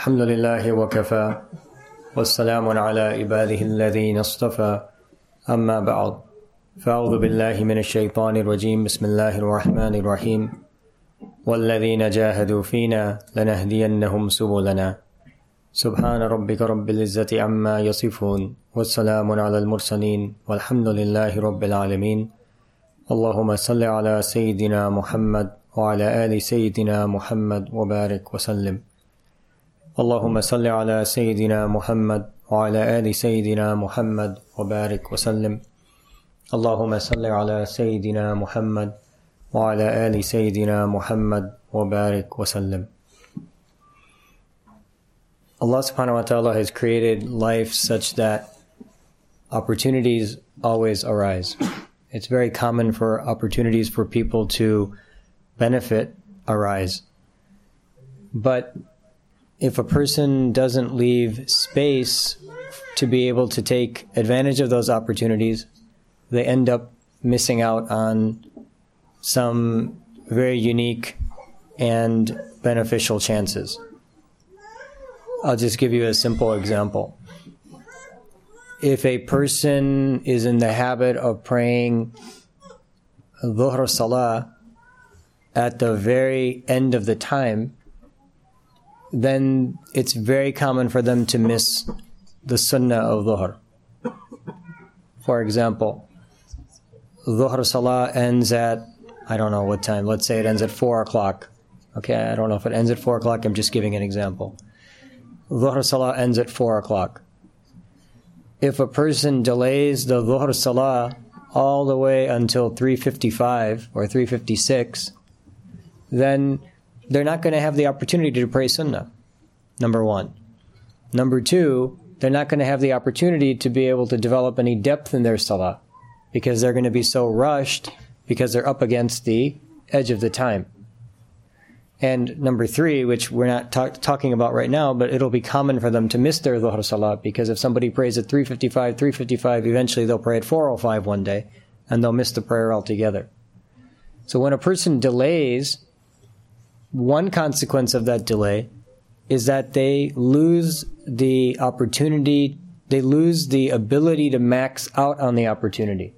الحمد لله وكفى والسلام على عباده الذين اصطفى أما بعد فأعوذ بالله من الشيطان الرجيم بسم الله الرحمن الرحيم والذين جاهدوا فينا لنهدينهم سبلنا سبحان ربك رب العزة عما يصفون والسلام على المرسلين والحمد لله رب العالمين اللهم صل على سيدنا محمد وعلى آل سيدنا محمد وبارك وسلم اللهم صل على سيدنا محمد وعلى آل سيدنا محمد وبارك وسلم اللهم صل على سيدنا محمد وعلى آل سيدنا محمد وبارك وسلم. Allah subhanahu wa ta'ala has created life such that opportunities always arise. It's very common for opportunities for people to benefit arise. But if a person doesn't leave space to be able to take advantage of those opportunities, they end up missing out on some very unique and beneficial chances. I'll just give you a simple example. If a person is in the habit of praying Dhuhr Salah at the very end of the time, then it's very common for them to miss the sunnah of Dhuhr. For example, Dhuhr Salah ends at, I don't know what time, let's say it ends at 4 o'clock. Okay, I don't know if it ends at 4 o'clock, I'm just giving an example. Dhuhr Salah ends at 4 o'clock. If a person delays the Dhuhr Salah all the way until 3:55 or 3:56, then they're not going to have the opportunity to pray sunnah, number one. Number two, they're not going to have the opportunity to be able to develop any depth in their salah because they're going to be so rushed because they're up against the edge of the time. And number three, which we're not talking about right now, but it'll be common for them to miss their Dhuhr Salah because if somebody prays at 3:55, eventually they'll pray at 4:05 one day and they'll miss the prayer altogether. So when a person delays, one consequence of that delay is that they lose the opportunity, they lose the ability to max out on the opportunity.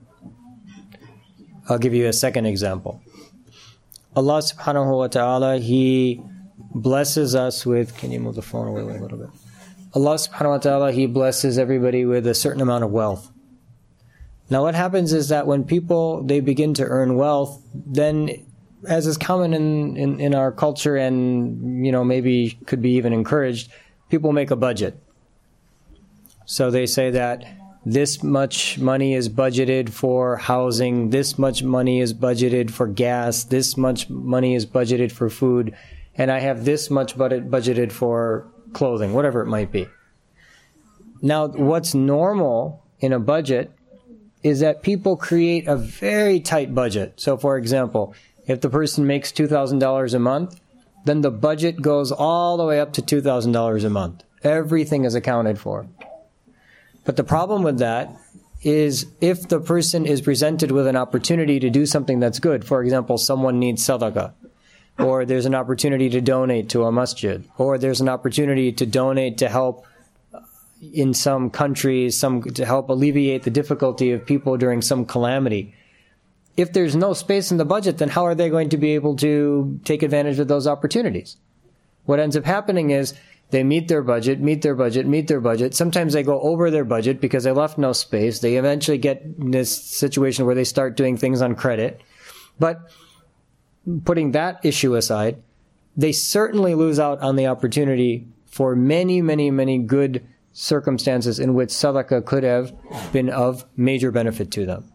I'll give you a second example. Allah subhanahu wa ta'ala, He blesses us with, can you move the phone away a little bit? Allah subhanahu wa ta'ala, He blesses everybody with a certain amount of wealth. Now what happens is that when people, they begin to earn wealth, then as is common in our culture and, maybe could be even encouraged, people make a budget. So they say that this much money is budgeted for housing, this much money is budgeted for gas, this much money is budgeted for food, and I have this much budgeted for clothing, whatever it might be. Now, what's normal in a budget is that people create a very tight budget. So, for example, if the person makes $2,000 a month, then the budget goes all the way up to $2,000 a month. Everything is accounted for. But the problem with that is if the person is presented with an opportunity to do something that's good, for example, someone needs sadaqah, or there's an opportunity to donate to a masjid, or there's an opportunity to donate to help in some countries, to help alleviate the difficulty of people during some calamity. If there's no space in the budget, then how are they going to be able to take advantage of those opportunities? What ends up happening is they meet their budget. Sometimes they go over their budget because they left no space. They eventually get in this situation where they start doing things on credit. But putting that issue aside, they certainly lose out on the opportunity for many, many, many good circumstances in which sadaqah could have been of major benefit to them.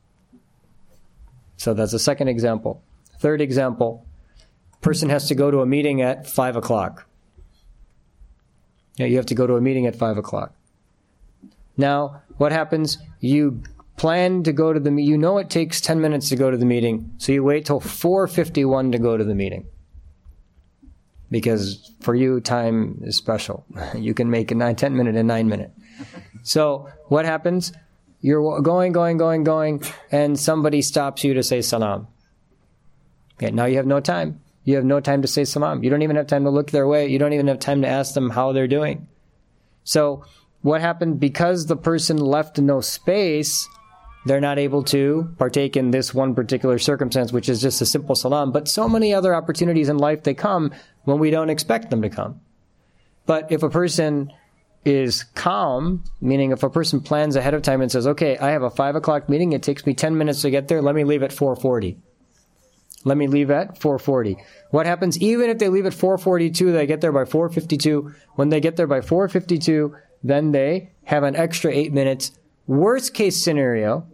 So that's the second example. Third example, person has to go to a meeting at 5 o'clock. You have to go to a meeting at 5 o'clock. Now, what happens? You plan to go to the meeting. You know it takes 10 minutes to go to the meeting, so you wait till 4:51 to go to the meeting. Because for you, time is special. You can make a 10 minute and 9 minute. So what happens? You're going, and somebody stops you to say salam. Okay, now you have no time. You have no time to say salam. You don't even have time to look their way. You don't even have time to ask them how they're doing. So what happened? Because the person left no space, they're not able to partake in this one particular circumstance, which is just a simple salam. But so many other opportunities in life, they come when we don't expect them to come. But if a person is calm, meaning if a person plans ahead of time and says, okay, I have a 5 o'clock meeting, it takes me 10 minutes to get there, let me leave at 4:40. Let me leave at 4:40. What happens even if they leave at 4:42, they get there by 4:52. When they get there by 4:52, then they have an extra 8 minutes. Worst case scenario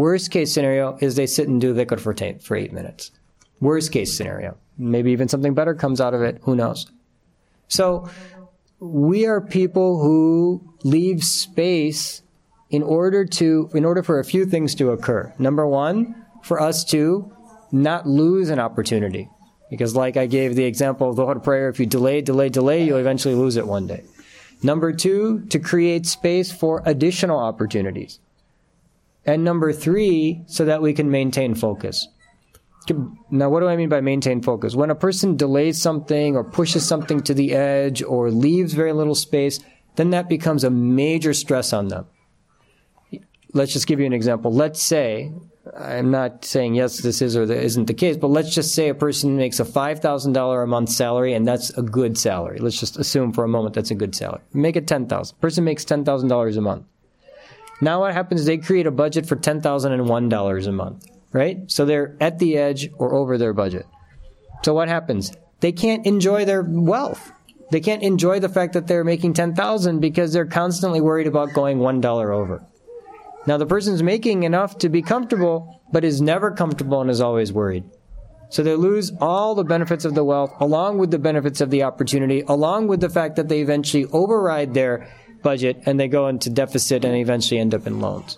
is they sit and do dhikr for 8 minutes. Worst case scenario. Maybe even something better comes out of it. Who knows? So we are people who leave space in order for a few things to occur. Number one, for us to not lose an opportunity. Because like I gave the example of the Dhuhr prayer, if you delay, you'll eventually lose it one day. Number two, to create space for additional opportunities. And number three, so that we can maintain focus. Now, what do I mean by maintain focus? When a person delays something or pushes something to the edge or leaves very little space, then that becomes a major stress on them. Let's just give you an example. Let's say, I'm not saying yes, this is or isn't the case, but let's just say a person makes a $5,000 a month salary, and that's a good salary. Let's just assume for a moment that's a good salary. Make it $10,000. Person makes $10,000 a month. Now what happens? They create a budget for $10,001 a month, right? So they're at the edge or over their budget. So what happens? They can't enjoy their wealth. They can't enjoy the fact that they're making $10,000 because they're constantly worried about going $1 over. Now the person's making enough to be comfortable, but is never comfortable and is always worried. So they lose all the benefits of the wealth, along with the benefits of the opportunity, along with the fact that they eventually override their budget and they go into deficit and eventually end up in loans.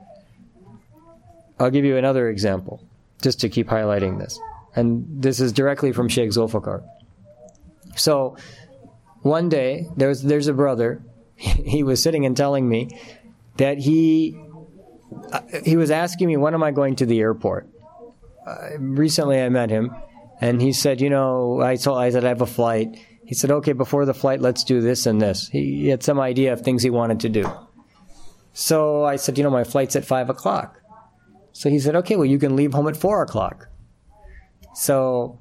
I'll give you another example, just to keep highlighting this. And this is directly from Sheikh Zulfikar. So one day, there's a brother, he was sitting and telling me that he was asking me, when am I going to the airport? Recently I met him, and he said, I said I have a flight. He said, okay, before the flight, let's do this and this. He had some idea of things he wanted to do. So I said, my flight's at 5 o'clock. So he said, okay, well, you can leave home at 4 o'clock. So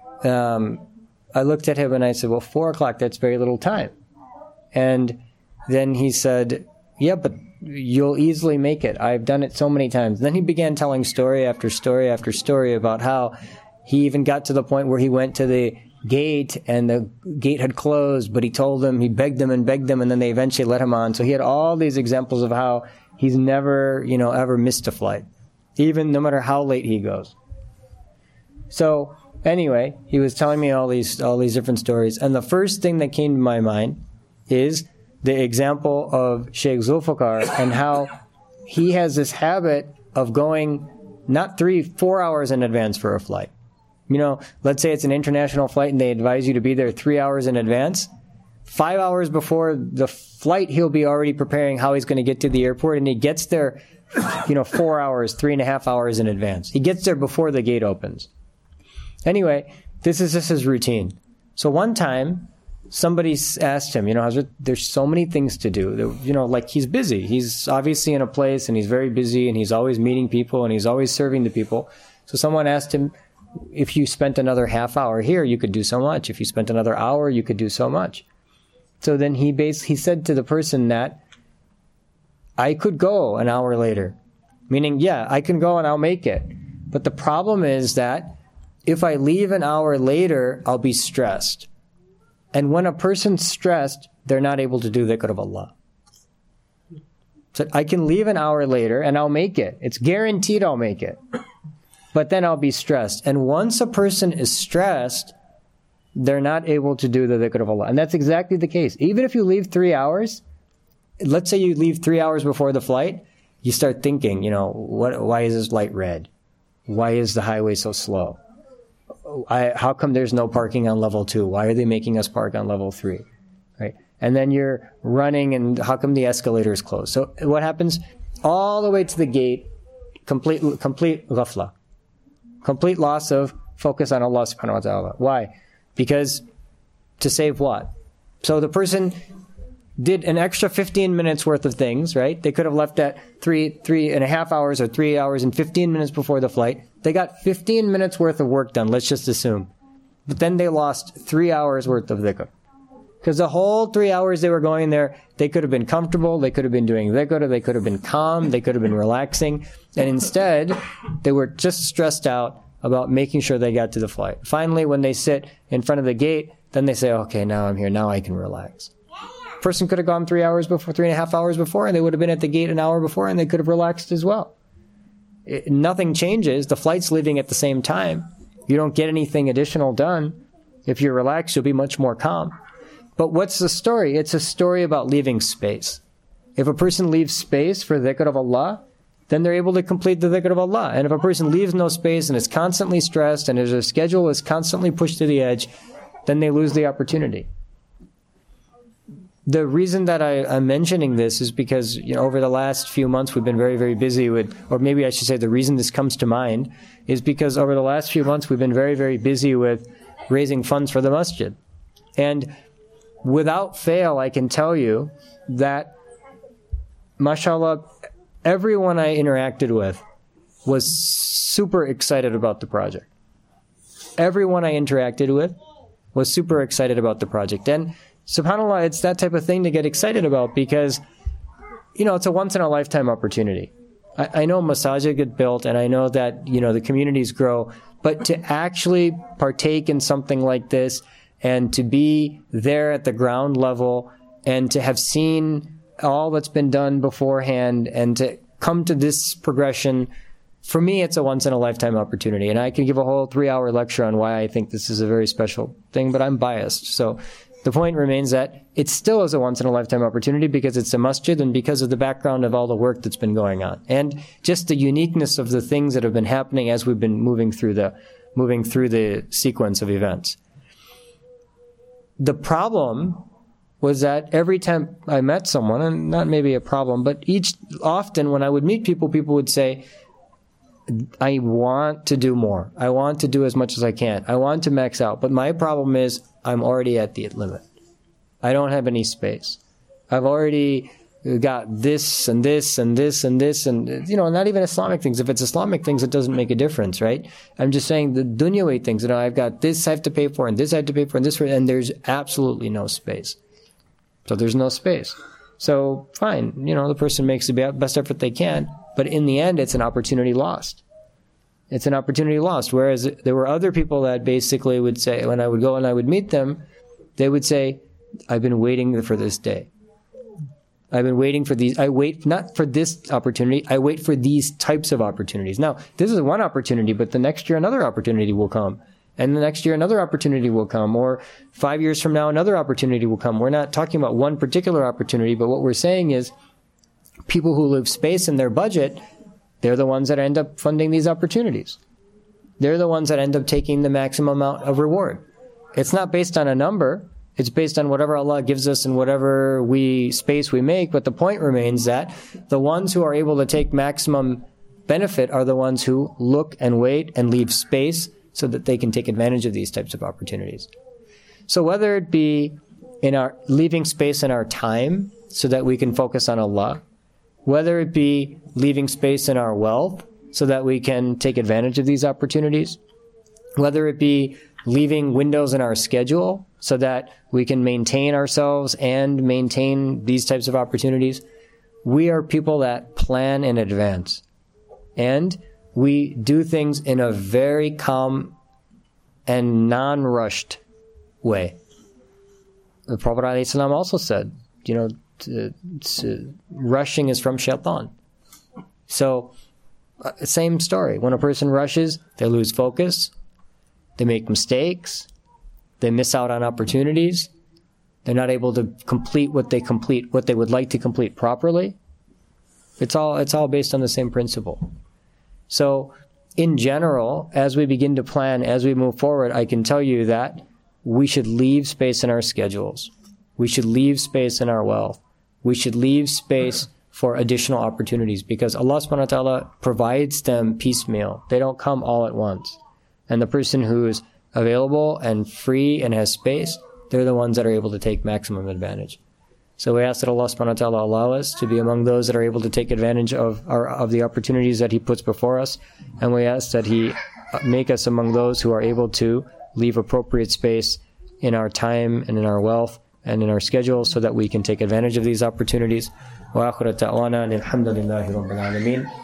I looked at him and I said, well, 4 o'clock, that's very little time. And then he said, yeah, but you'll easily make it. I've done it so many times. Then he began telling story after story after story about how he even got to the point where he went to the gate and the gate had closed, but he begged them, and then they eventually let him on. So he had all these examples of how he's never, ever missed a flight, even no matter how late he goes. So anyway, he was telling me all these different stories, and the first thing that came to my mind is the example of Sheikh Zulfikar and how he has this habit of going not 3-4 hours in advance for a flight. Let's say it's an international flight and they advise you to be there 3 hours in advance. 5 hours before the flight, he'll be already preparing how he's going to get to the airport, and he gets there, 4 hours, 3.5 hours in advance. He gets there before the gate opens. Anyway, this is just his routine. So one time, somebody asked him, there's so many things to do. Like he's busy. He's obviously in a place and he's very busy and he's always meeting people and he's always serving the people. So someone asked him, if you spent another half hour here, you could do so much. If you spent another hour, you could do so much. So then he said to the person that I could go an hour later. Meaning, yeah, I can go and I'll make it. But the problem is that if I leave an hour later, I'll be stressed. And when a person's stressed, they're not able to do dhikr of Allah. So I can leave an hour later and I'll make it. It's guaranteed I'll make it. But then I'll be stressed. And once a person is stressed, they're not able to do the dhikr of Allah. And that's exactly the case. Even if you leave 3 hours, let's say you leave 3 hours before the flight, you start thinking, why is this light red? Why is the highway so slow? How come there's no parking on level 2? Why are they making us park on level 3? Right? And then you're running, and how come the escalator is closed? So what happens? All the way to the gate, complete ghafla. Complete loss of focus on Allah subhanahu wa ta'ala. Why? Because to save what? So the person did an extra 15 minutes worth of things, right? They could have left at 3.5 hours or 3 hours and 15 minutes before the flight. They got 15 minutes worth of work done, let's just assume. But then they lost 3 hours worth of dhikr. Because the whole 3 hours they were going there, they could have been comfortable, they could have been doing dhikr, they could have been calm, they could have been relaxing. And instead, they were just stressed out about making sure they got to the flight. Finally, when they sit in front of the gate, then they say, okay, now I'm here, now I can relax. Person could have gone 3 hours before, 3.5 hours before, and they would have been at the gate an hour before, and they could have relaxed as well. Nothing changes. The flight's leaving at the same time. You don't get anything additional done. If you're relaxed, you'll be much more calm. But what's the story? It's a story about leaving space. If a person leaves space for the dhikr of Allah, then they're able to complete the dhikr of Allah. And if a person leaves no space and is constantly stressed and their schedule is constantly pushed to the edge, then they lose the opportunity. The reason that I'm mentioning this is because, over the last few months we've been very, very busy with, or maybe I should say the reason this comes to mind is because over the last few months we've been very, very busy with raising funds for the masjid. And without fail, I can tell you that, mashallah, everyone I interacted with was super excited about the project. Everyone I interacted with was super excited about the project. And subhanAllah, it's that type of thing to get excited about because, it's a once-in-a-lifetime opportunity. I know masajid get built and I know that, the communities grow, but to actually partake in something like this and to be there at the ground level and to have seen all that's been done beforehand and to come to this progression, for me, it's a once-in-a-lifetime opportunity. And I can give a whole 3-hour lecture on why I think this is a very special thing, but I'm biased. So the point remains that it still is a once-in-a-lifetime opportunity because it's a masjid and because of the background of all the work that's been going on. And just the uniqueness of the things that have been happening as we've been moving through the sequence of events. The problem was that every time I met someone, and not maybe a problem, but often when I would meet people, people would say, I want to do more. I want to do as much as I can. I want to max out. But my problem is I'm already at the limit. I don't have any space. I've already got this and this and this and this and, not even Islamic things. If it's Islamic things, it doesn't make a difference, right? I'm just saying the dunyawi things. I've got this I have to pay for and this I have to pay for and this, and there's absolutely no space. So there's no space. So fine, the person makes the best effort they can, but in the end, it's an opportunity lost. It's an opportunity lost. Whereas there were other people that basically would say, when I would go and I would meet them, they would say, I've been waiting for this day. I've been waiting for these. I wait not for this opportunity. I wait for these types of opportunities. Now, this is one opportunity, but the next year another opportunity will come. And the next year another opportunity will come. Or 5 years from now another opportunity will come. We're not talking about one particular opportunity, but what we're saying is people who leave space in their budget, they're the ones that end up funding these opportunities. They're the ones that end up taking the maximum amount of reward. It's not based on a number. It's based on whatever Allah gives us and whatever space we make. But the point remains that the ones who are able to take maximum benefit are the ones who look and wait and leave space so that they can take advantage of these types of opportunities. So whether it be in our leaving space in our time so that we can focus on Allah, whether it be leaving space in our wealth so that we can take advantage of these opportunities, whether it be leaving windows in our schedule so that we can maintain ourselves and maintain these types of opportunities, we are people that plan in advance. And we do things in a very calm and non-rushed way. The Prophet ﷺ also said, rushing is from shaitan. So, same story. When a person rushes, they lose focus, they make mistakes, they miss out on opportunities, they're not able to complete what they would like to complete properly. It's all based on the same principle. So, in general, as we begin to plan, as we move forward, I can tell you that we should leave space in our schedules. We should leave space in our wealth. We should leave space for additional opportunities because Allah subhanahu wa ta'ala provides them piecemeal. They don't come all at once. And the person who's available and free and has space, they're the ones that are able to take maximum advantage. So we ask that Allah subhanahu wa ta'ala allow us to be among those that are able to take advantage of the opportunities that He puts before us. And we ask that He make us among those who are able to leave appropriate space in our time and in our wealth and in our schedule so that we can take advantage of these opportunities. Wa akhiru da'wana alhamdulillahi rabbil alameen.